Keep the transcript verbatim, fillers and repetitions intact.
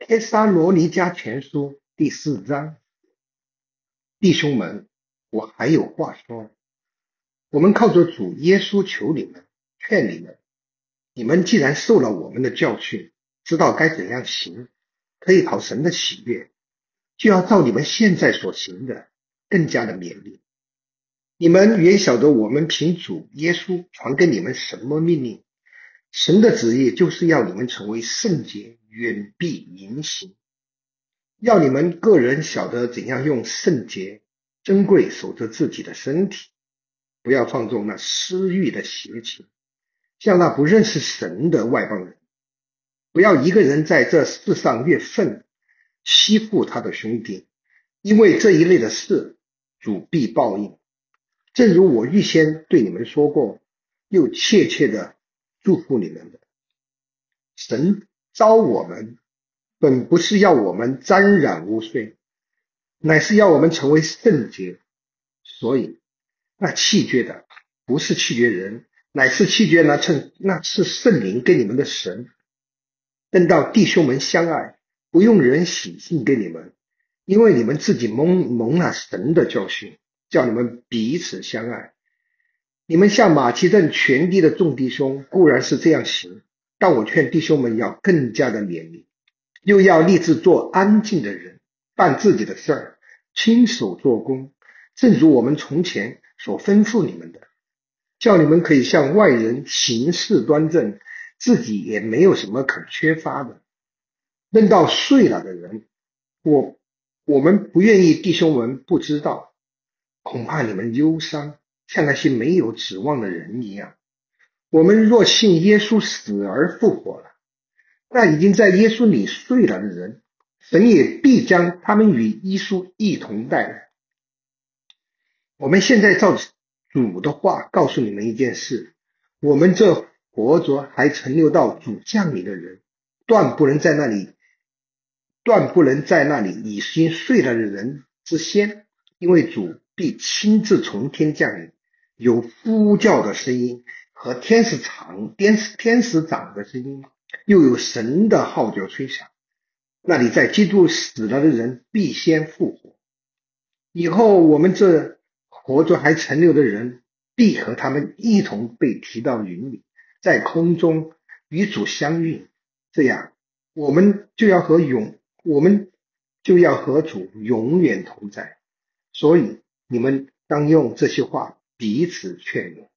帖撒罗尼迦前书第四章，弟兄们，我还有话说。我们靠着主耶稣求你们，劝你们，你们既然受了我们的教训，知道该怎样行，可以讨神的喜悦，就要照你们现在所行的，更加的勉励。你们原晓得我们凭主耶稣传给你们什么命令，神的旨意就是要你们成为圣洁，远避淫行。要你们个人晓得怎样用圣洁珍贵守着自己的身体，不要放纵那私欲的邪情，像那不认识神的外邦人。不要一个人在这世上越愤，欺负他的兄弟，因为这一类的事主必报应。正如我预先对你们说过，又切切的祝福你们的。神召我们本不是要我们沾染污秽，乃是要我们成为圣洁。所以那弃绝的不是弃绝人，乃是弃绝那趁那是圣灵给你们的神。等到弟兄们相爱，不用人写信给你们，因为你们自己蒙蒙了神的教训，叫你们彼此相爱。你们像马其顿全地的众弟兄固然是这样行，但我劝弟兄们要更加的勉励，又要立志做安静的人，办自己的事儿，亲手做工，正如我们从前所吩咐你们的，叫你们可以向外人行事端正，自己也没有什么可缺乏的。论到睡了的人，我我们不愿意弟兄们不知道，恐怕你们忧伤，像那些没有指望的人一样。我们若信耶稣死而复活了，那已经在耶稣里睡了的人，神也必将他们与耶稣一同带来。我们现在照主的话告诉你们一件事，我们这活着还存留到主降临的人，断不能在那里断不能在那里已经睡了的人之先，因为主必亲自从天降临，有呼叫的声音和天使长天使天使长的声音，又有神的号角吹响。那里在基督死了的人必先复活，以后我们这活着还存留的人必和他们一同被提到云里，在空中与主相遇，这样我们就要和永我们就要和主永远同在。所以你们当用这些话彼此劝勉。